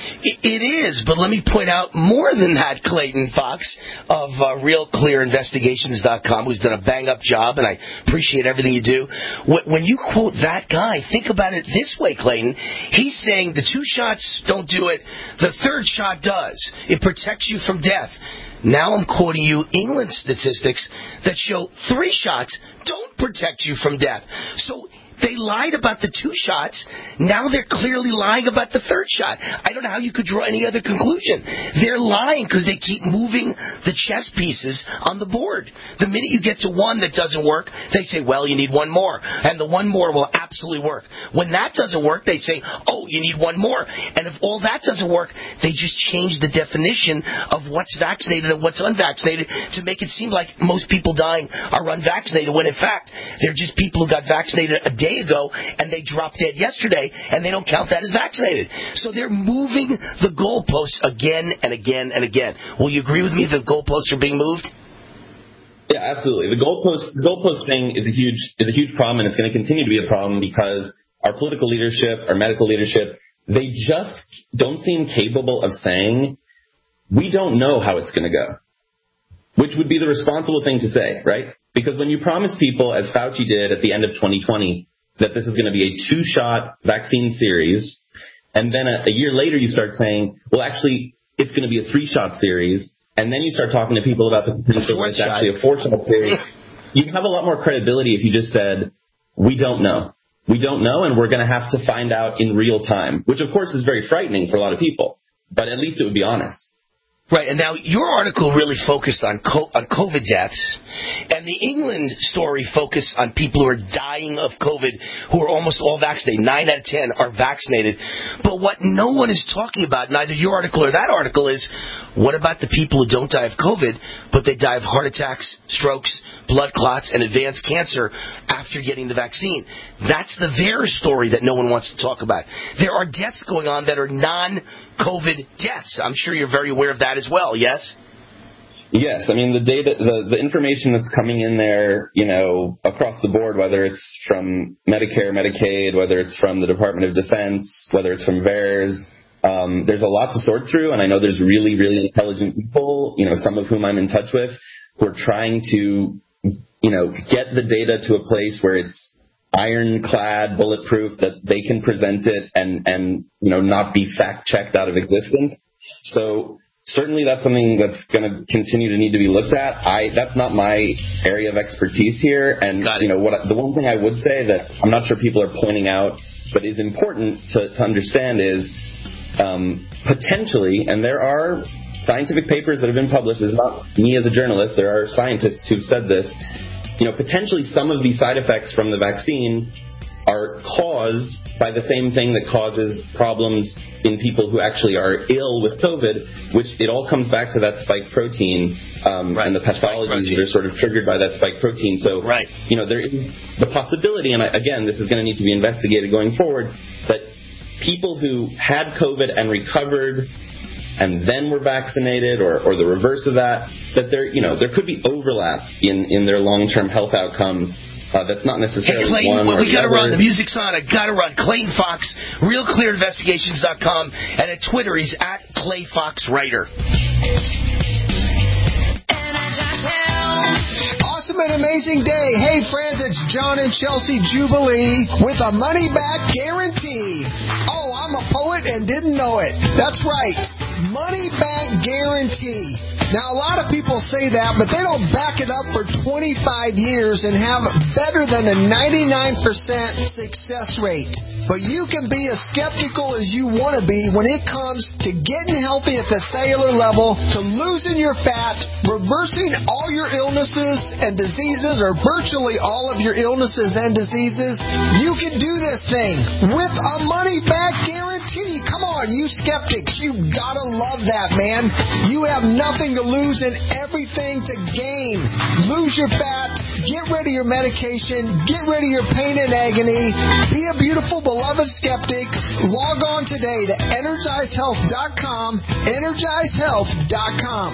It is, but let me point out more than that, Clayton Fox of uh, Real Clear Investigations dot com, who's done a bang-up job, and I appreciate everything you do. When you quote that guy, think about it this way, Clayton. He's saying the two shots don't do it, the third shot does. It protects you from death. Now I'm quoting you England statistics that show three shots don't protect you from death. So they lied about the two shots. Now they're clearly lying about the third shot. I don't know how you could draw any other conclusion. They're lying because they keep moving the chess pieces on the board. The minute you get to one that doesn't work, they say, well, you need one more. And the one more will absolutely work. When that doesn't work, they say, oh, you need one more. And if all that doesn't work, they just change the definition of what's vaccinated and what's unvaccinated to make it seem like most people dying are unvaccinated, when in fact, they're just people who got vaccinated a day day ago, and they dropped dead yesterday, and they don't count that as vaccinated. So they're moving the goalposts again and again and again. Will you agree with me that the goalposts are being moved? Yeah, absolutely. The goalpost, the goalpost thing is a huge is a huge problem, and it's going to continue to be a problem because our political leadership, our medical leadership, they just don't seem capable of saying, we don't know how it's going to go, which would be the responsible thing to say, right? Because when you promise people, as Fauci did at the end of twenty twenty, that this is going to be a two-shot vaccine series, and then a, a year later you start saying, well, actually, it's going to be a three-shot series, and then you start talking to people about the potential that it's actually a four-shot series, you have a lot more credibility if you just said, we don't know. We don't know, and we're going to have to find out in real time, which, of course, is very frightening for a lot of people, but at least it would be honest. Right, and now your article really focused on co- on COVID deaths, and the England story focused on people who are dying of COVID, who are almost all vaccinated. Nine out of ten are vaccinated. But what no one is talking about, neither your article or that article, is what about the people who don't die of COVID, but they die of heart attacks, strokes, blood clots, and advanced cancer after getting the vaccine? That's the VAERS story that no one wants to talk about. There are deaths going on that are non-COVID deaths. I'm sure you're very aware of that as well, yes? Yes, I mean, the data, the, the information that's coming in there, you know, across the board, whether it's from Medicare, Medicaid, whether it's from the Department of Defense, whether it's from VAERS, um, there's a lot to sort through, and I know there's really, really intelligent people, you know, some of whom I'm in touch with, who are trying to, you know, get the data to a place where it's ironclad, bulletproof, that they can present it and, and you know, not be fact-checked out of existence. So certainly that's something that's going to continue to need to be looked at. I That's not my area of expertise here. And, you know, what the one thing I would say that I'm not sure people are pointing out, but is important to, to understand is um, potentially, and there are scientific papers that have been published, it's not me as a journalist, there are scientists who've said this, you know, potentially some of these side effects from the vaccine are caused by the same thing that causes problems in people who actually are ill with COVID, which it all comes back to that spike protein, um, right. and the pathologies that are sort of triggered by that spike protein. So, right. you know, there is the possibility, and I, again, this is going to need to be investigated going forward, that people who had COVID and recovered and then were vaccinated, or, or the reverse of that, that there, you know, there could be overlap in, in their long-term health outcomes. Uh, that's not necessarily hey, Clayton, one well, or we got to the run. other. The music's on. I got to run. Clayton Fox, real clear investigations dot com, and at Twitter he's at Clay Fox Writer. Awesome and amazing day. Hey, friends, it's John and Chelsea Jubilee with a money-back guarantee. Oh, I'm a poet and didn't know it. That's right. Money-back guarantee. Now, a lot of people say that, but they don't back it up for twenty-five years and have better than a ninety-nine percent success rate. But you can be as skeptical as you want to be when it comes to getting healthy at the cellular level, to losing your fat, reversing all your illnesses and diseases, or virtually all of your illnesses and diseases. You can do this thing with a money-back guarantee. Come on, you skeptics. You've got to love that, man. You have nothing to lose and everything to gain. Lose your fat. Get rid of your medication. Get rid of your pain and agony. Be a beautiful, beloved skeptic. Log on today to energize health dot com. energize health dot com.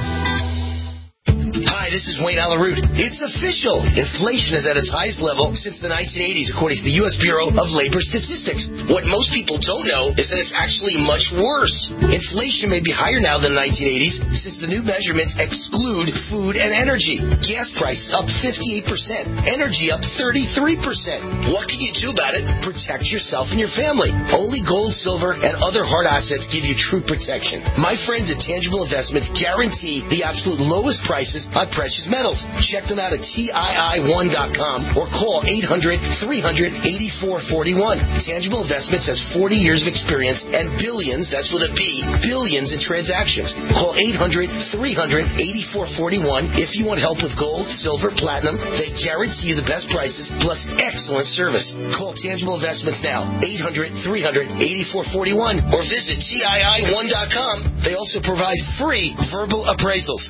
Hi, this is Wayne Allen Root. It's official. Inflation is at its highest level since the nineteen eighties, according to the U S Bureau of Labor Statistics. What most people don't know is that it's actually much worse. Inflation may be higher now than the nineteen eighties since the new measurements exclude food and energy. Gas prices up fifty-eight percent. Energy up thirty-three percent. What can you do about it? Protect yourself and your family. Only gold, silver, and other hard assets give you true protection. My friends at Tangible Investments guarantee the absolute lowest prices on precious metals. Check them out at T I I one dot com or call eight hundred, three hundred, eighty-four forty-one. Tangible Investments has forty years of experience and billions, that's with a B, billions in transactions. Call eight hundred, three hundred, eighty-four forty-one if you want help with gold, silver, platinum. They guarantee you the best prices plus excellent service. Call Tangible Investments now, eight hundred, three hundred, eighty-four forty-one, or visit T I I one dot com. They also provide free verbal appraisals.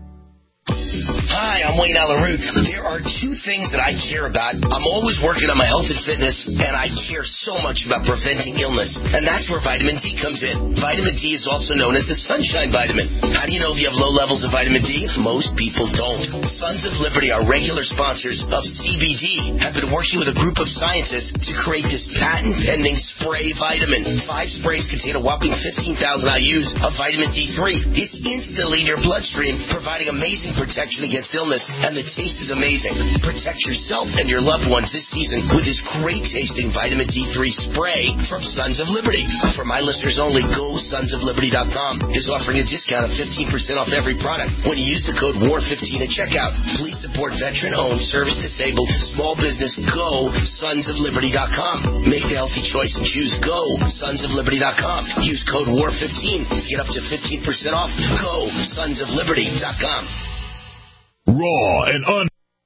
Hi, I'm Wayne Allen Root. There are two things that I care about. I'm always working on my health and fitness, and I care so much about preventing illness. And that's where vitamin D comes in. Vitamin D is also known as the sunshine vitamin. How do you know if you have low levels of vitamin D? Most people don't. Sons of Liberty, our regular sponsors of C B D, have been working with a group of scientists to create this patent-pending spray vitamin. Five sprays contain a whopping fifteen thousand I U's of vitamin D three. It's instantly in your bloodstream, providing amazing protection against against illness, and the taste is amazing. Protect yourself and your loved ones this season with this great-tasting vitamin D three spray from Sons of Liberty. For my listeners only, go sons of liberty dot com is offering a discount of fifteen percent off every product when you use the code W A R fifteen at checkout. Please support veteran-owned, service-disabled, small business. Go sons of liberty dot com. Make the healthy choice and choose Go sons of liberty dot com. Use code W A R fifteen to get up to fifteen percent off. Go sons of liberty dot com. Raw and un...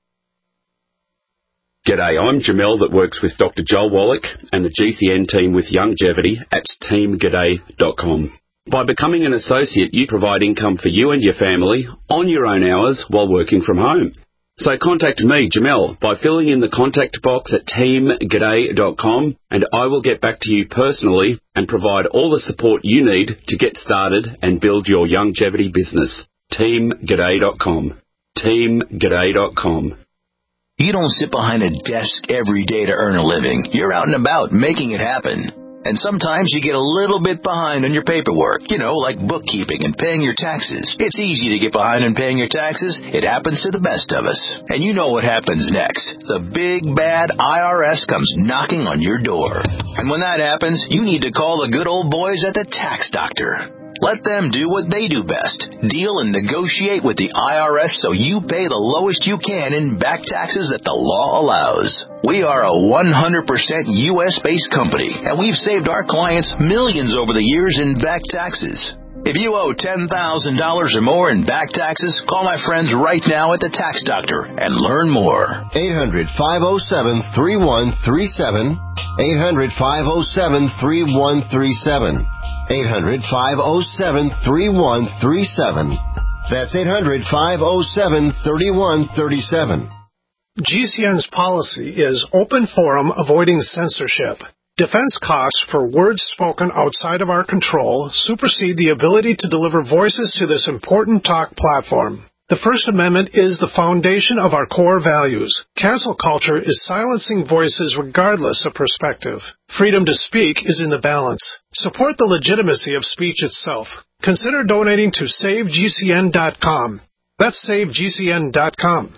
G'day, I'm Jamel that works with Doctor Joel Wallach and the G C N team with Longevity at team g'day dot com. By becoming an associate, you provide income for you and your family on your own hours while working from home. So contact me, Jamel, by filling in the contact box at team g'day dot com, and I will get back to you personally and provide all the support you need to get started and build your longevity business. team g'day dot com. team g'day dot com. You don't sit behind a desk every day to earn a living. You're out and about making it happen. And sometimes you get a little bit behind on your paperwork, you know, like bookkeeping and paying your taxes. It's easy to get behind on paying your taxes. It happens to the best of us. And you know what happens next. The big, bad I R S comes knocking on your door. And when that happens, you need to call the good old boys at the Tax Doctor. Let them do what they do best. Deal and negotiate with the I R S so you pay the lowest you can in back taxes that the law allows. We are a one hundred percent U S-based company, and we've saved our clients millions over the years in back taxes. If you owe ten thousand dollars or more in back taxes, call my friends right now at the Tax Doctor and learn more. eight hundred, five oh seven, three one three seven. eight hundred, five oh seven, three one three seven. eight hundred, five oh seven, three one three seven. That's eight hundred, five oh seven, three one three seven. G C N's policy is open forum, avoiding censorship. Defense costs for words spoken outside of our control supersede the ability to deliver voices to this important talk platform. The First Amendment is the foundation of our core values. Cancel culture is silencing voices regardless of perspective. Freedom to speak is in the balance. Support the legitimacy of speech itself. Consider donating to save G C N dot com. That's save G C N dot com.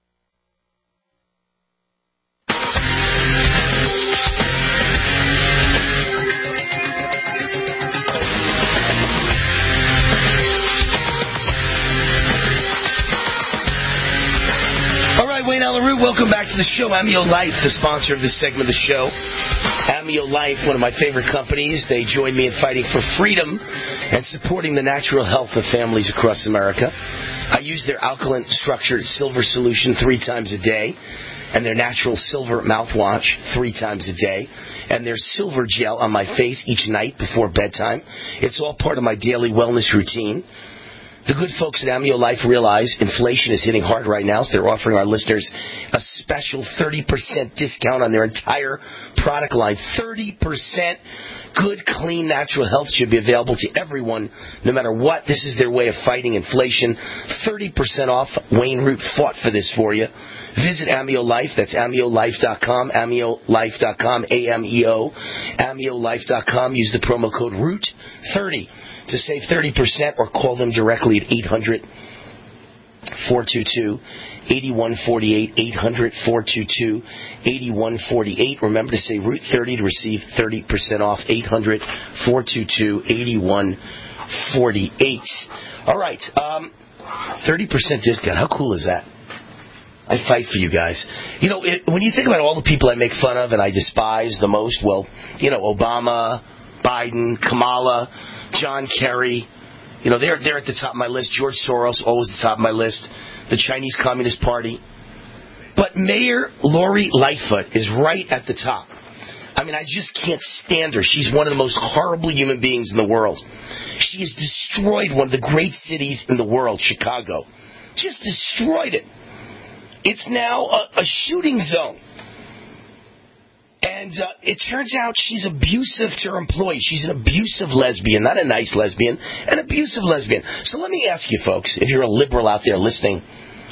Wayne Allyn Root, welcome back to the show. Amio Life, the sponsor of this segment of the show. Amio Life, one of my favorite companies. They join me in fighting for freedom and supporting the natural health of families across America. I use their alkaline structured silver solution three times a day, and their natural silver mouthwash three times a day, and their silver gel on my face each night before bedtime. It's all part of my daily wellness routine. The good folks at Amio Life realize inflation is hitting hard right now, so they're offering our listeners a special thirty percent discount on their entire product line. thirty percent good, clean, natural health should be available to everyone, no matter what. This is their way of fighting inflation. thirty percent off. Wayne Root fought for this for you. Visit Amio Life. That's amio life dot com. amio life dot com. A M E O. amio life dot com. Use the promo code root thirty. To save thirty percent, or call them directly at eight hundred, four two two, eight one four eight, eight hundred, four two two, eight one four eight. Remember to say Route thirty to receive thirty percent off, eight hundred, four two two, eight one four eight. All right, um, thirty percent discount. How cool is that? I fight for you guys. You know, it, when you think about all the people I make fun of and I despise the most, well, you know, Obama, Biden, Kamala, John Kerry, you know, they're they're at the top of my list. George Soros, always at the top of my list. The Chinese Communist Party. But Mayor Lori Lightfoot is right at the top. I mean, I just can't stand her. She's one of the most horrible human beings in the world. She has destroyed one of the great cities in the world, Chicago. Just destroyed it. It's now a, a shooting zone. And uh, it turns out she's abusive to her employees. She's an abusive lesbian, not a nice lesbian, an abusive lesbian. So let me ask you folks, if you're a liberal out there listening,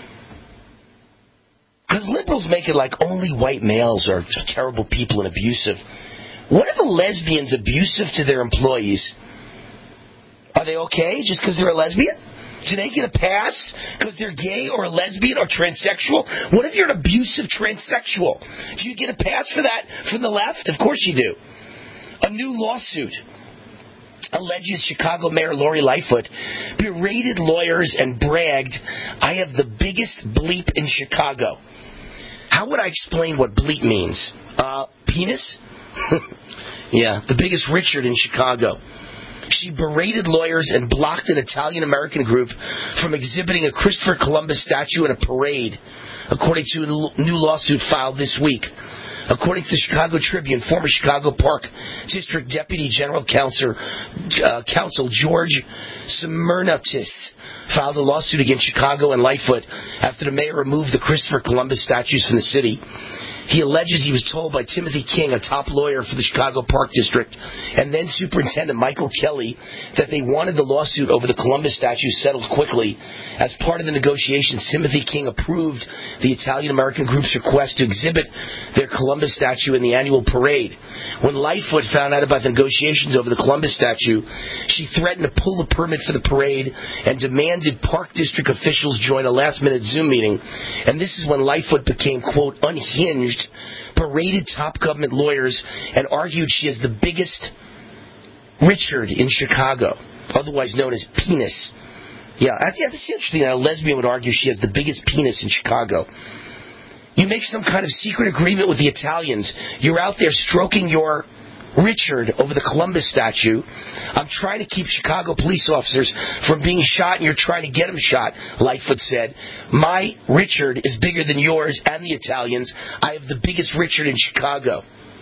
because liberals make it like only white males are terrible people and abusive. What if a lesbian's abusive to their employees? Are they okay just because they're a lesbian? Do they get a pass because they're gay or a lesbian or transsexual? What if you're an abusive transsexual? Do you get a pass for that from the left? Of course you do. A new lawsuit alleges Chicago Mayor Lori Lightfoot berated lawyers and bragged, "I have the biggest bleep in Chicago." How would I explain what bleep means? Uh, penis? Yeah, the biggest Richard in Chicago. She berated lawyers and blocked an Italian-American group from exhibiting a Christopher Columbus statue at a parade, according to a new lawsuit filed this week. According to the Chicago Tribune, former Chicago Park District Deputy General Counsel, uh, Counsel George Smirnotis filed a lawsuit against Chicago and Lightfoot after the mayor removed the Christopher Columbus statues from the city. He alleges he was told by Timothy King, a top lawyer for the Chicago Park District, and then Superintendent Michael Kelly, that they wanted the lawsuit over the Columbus statue settled quickly. As part of the negotiations, Timothy King approved the Italian-American group's request to exhibit their Columbus statue in the annual parade. When Lightfoot found out about the negotiations over the Columbus statue, she threatened to pull the permit for the parade and demanded Park District officials join a last-minute Zoom meeting. And this is when Lightfoot became, quote, unhinged, berated top government lawyers, and argued she is the biggest Richard in Chicago, otherwise known as penis. Yeah, yeah, that's interesting. A lesbian would argue she has the biggest penis in Chicago. You make some kind of secret agreement with the Italians. You're out there stroking your Richard over the Columbus statue. I'm trying to keep Chicago police officers from being shot, and you're trying to get them shot, Lightfoot said. My Richard is bigger than yours and the Italians. I have the biggest Richard in Chicago.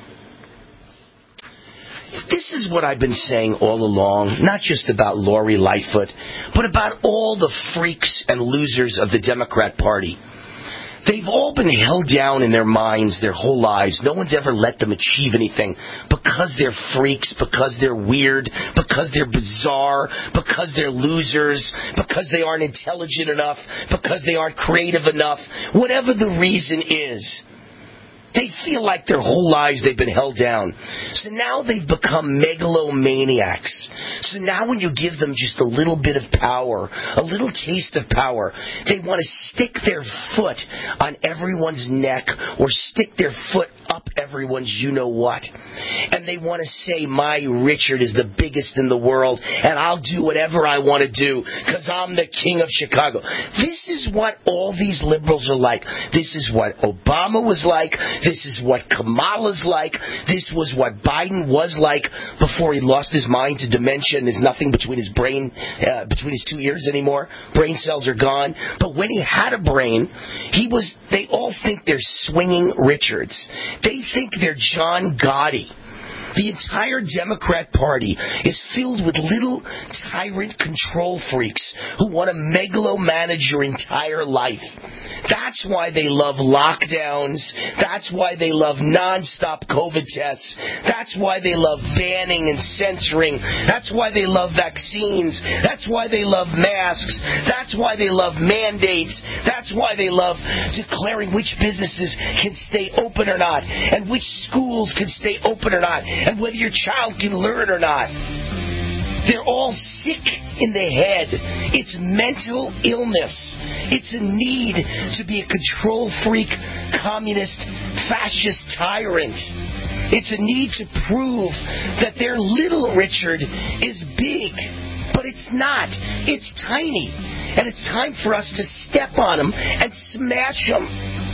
This is what I've been saying all along, not just about Lori Lightfoot, but about all the freaks and losers of the Democrat Party. They've all been held down in their minds their whole lives. No one's ever let them achieve anything because they're freaks, because they're weird, because they're bizarre, because they're losers, because they aren't intelligent enough, because they aren't creative enough. Whatever the reason is, they feel like their whole lives they've been held down. So now they've become megalomaniacs. So now when you give them just a little bit of power, a little taste of power, they want to stick their foot on everyone's neck or stick their foot up everyone's you-know-what. And they want to say, my Richard is the biggest in the world, and I'll do whatever I want to do because I'm the king of Chicago. This is what all these liberals are like. This is what Obama was like. This is what Kamala's like. This was what Biden was like before he lost his mind to dementia and there's nothing between his brain, uh, between his two ears anymore. Brain cells are gone. But when he had a brain, he was. They all think they're swinging Richards. They think they're John Gotti. The entire Democrat Party is filled with little tyrant control freaks who want to megalomanage your entire life. That's why they love lockdowns. That's why they love nonstop COVID tests. That's why they love banning and censoring. That's why they love vaccines. That's why they love masks. That's why they love mandates. That's why they love declaring which businesses can stay open or not, and which schools can stay open or not, and whether your child can learn or not. They're all sick in the head. It's mental illness. It's a need to be a control freak, communist, fascist tyrant. It's a need to prove that their little Richard is big. But it's not. It's tiny. And it's time for us to step on them and smash them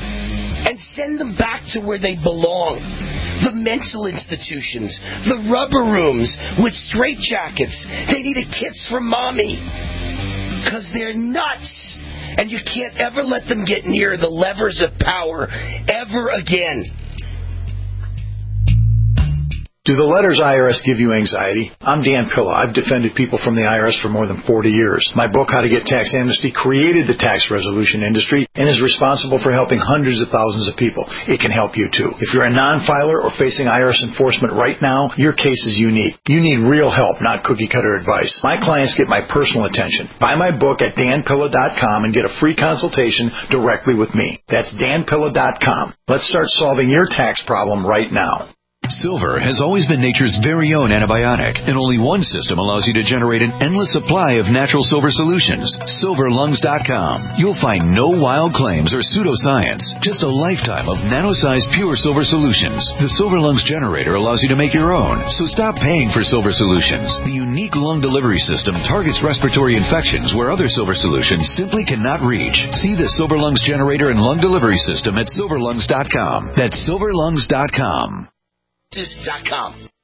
and send them back to where they belong. The mental institutions, the rubber rooms with straitjackets. They need a kiss from mommy because they're nuts. And you can't ever let them get near the levers of power ever again. Do the letters I R S give you anxiety? I'm Dan Pilla. I've defended people from the I R S for more than forty years. My book, How to Get Tax Amnesty, created the tax resolution industry and is responsible for helping hundreds of thousands of people. It can help you too. If you're a non-filer or facing I R S enforcement right now, your case is unique. You need real help, not cookie-cutter advice. My clients get my personal attention. Buy my book at dan pilla dot com and get a free consultation directly with me. That's dan pilla dot com. Let's start solving your tax problem right now. Silver has always been nature's very own antibiotic, and only one system allows you to generate an endless supply of natural silver solutions. silver lungs dot com. You'll find no wild claims or pseudoscience, just a lifetime of nano-sized pure silver solutions. The Silver Lungs generator allows you to make your own, so stop paying for silver solutions. The unique lung delivery system targets respiratory infections where other silver solutions simply cannot reach. See the Silver Lungs generator and lung delivery system at silver lungs dot com. That's silver lungs dot com. dot com.